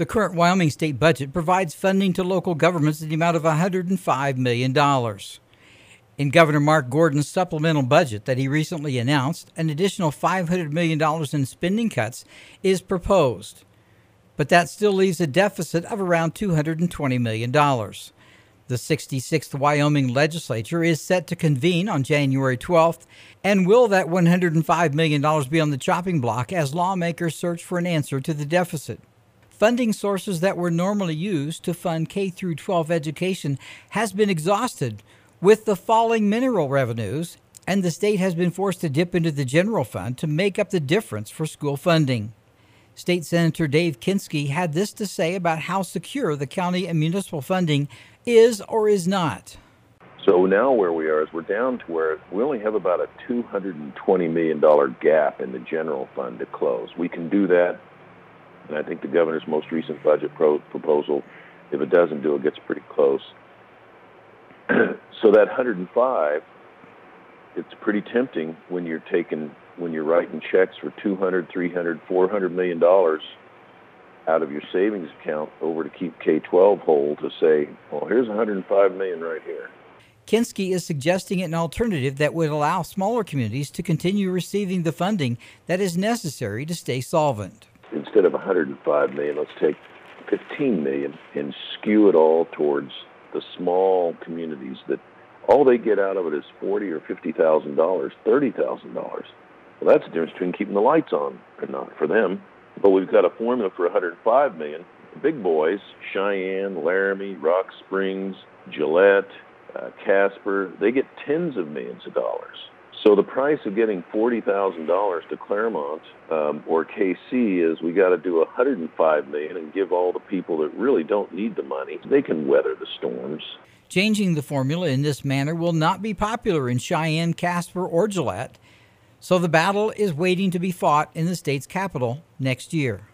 The current Wyoming state budget provides funding to local governments in the amount of $105 million. In Governor Mark Gordon's supplemental budget that he recently announced, an additional $500 million in spending cuts is proposed. But that still leaves a deficit of around $220 million. The 66th Wyoming legislature is set to convene on January 12th, and will that $105 million be on the chopping block as lawmakers search for an answer to the deficit? Funding sources that were normally used to fund K-12 education has been exhausted with the falling mineral revenues, and the state has been forced to dip into the general fund to make up the difference for school funding. State Senator Dave Kinsky had this to say about how secure the county and municipal funding is or is not. So now where we are is we're down to where we only have about a $220 million gap in the general fund to close. We can do that, and I think the governor's most recent budget proposal, if it doesn't do it, gets pretty close. So that 105, it's pretty tempting when you're writing checks for $200, $300, $400 million out of your savings account over to keep K-12 whole to say, well, here's $105 million right here. Kinsky is suggesting an alternative that would allow smaller communities to continue receiving the funding that is necessary to stay solvent. Instead of $105 million, let's take $15 million and skew it all towards the small communities that all they get out of it is $40,000 or $50,000, $30,000. Well, that's the difference between keeping the lights on or not for them. But we've got a formula for $105 million. The big boys, Cheyenne, Laramie, Rock Springs, Gillette, Casper, they get tens of millions of dollars. So the price of getting $40,000 to Claremont or KC is we got to do $105 million and give all the people that really don't need the money. They can weather the storms. Changing the formula in this manner will not be popular in Cheyenne, Casper, or Gillette, so the battle is waiting to be fought in the state's capital next year.